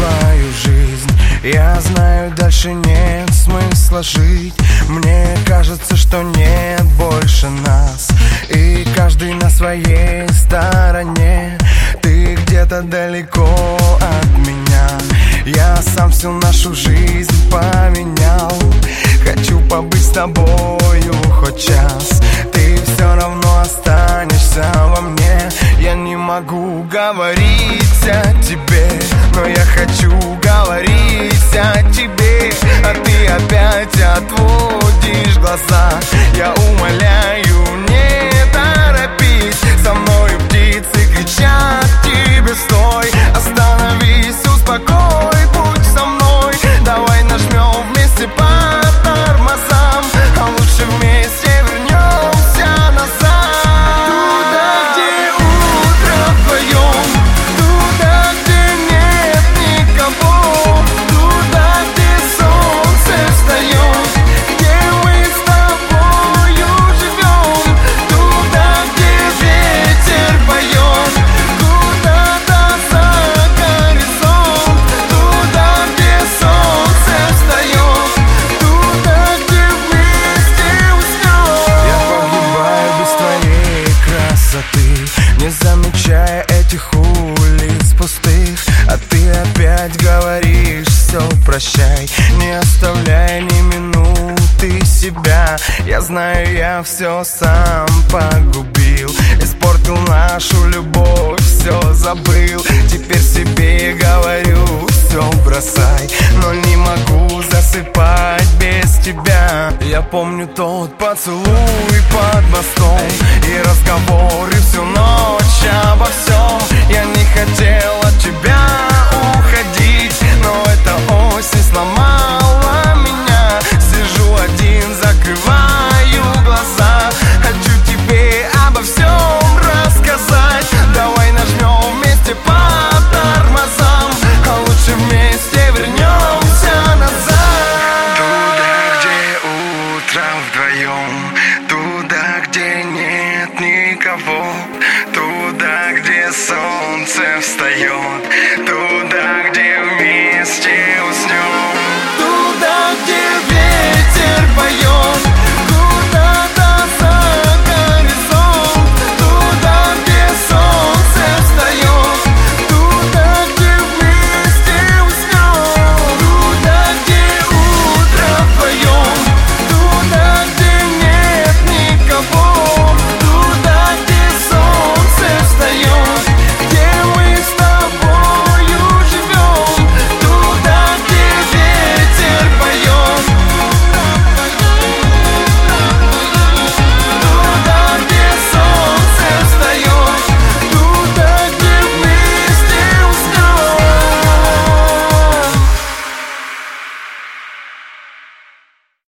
твою жизнь. Я знаю, дальше нет смысла жить. Мне кажется, что нет больше нас, и каждый на своей стороне. Ты где-то далеко от меня. Я сам всю нашу жизнь поменял. Хочу побыть с тобою хоть час. Ты все равно останешься во мне. Я не могу говорить о тебе, но я хочу говорить о тебе. А ты опять отводишь глаза. Я умоляю, не торопись. Со мною птицы кричат тебе: стой, остановись, успокой, будь со мной. Давай нажмем вместе по тормозам, а лучше вместе вернемся назад. Туда, где утро вдвоем, туда, где нет никого, туда, где солнце встает, где мы с тобою живем, туда, где ветер поет, куда-то за горизонт, туда, где солнце встает, туда, где вместе уснем. Я погибаю без твоей красоты, не замечая этих улиц пустых. А ты опять говоришь: все, прощай, не оставляя ни минуты себя. Я знаю, я все сам погубил, испортил нашу любовь, все забыл. Теперь себе говорю: все бросай, но не могу засыпать без тебя. Я помню тот поцелуй под мостом и разговоры всю ночь обо всем. Я не хотел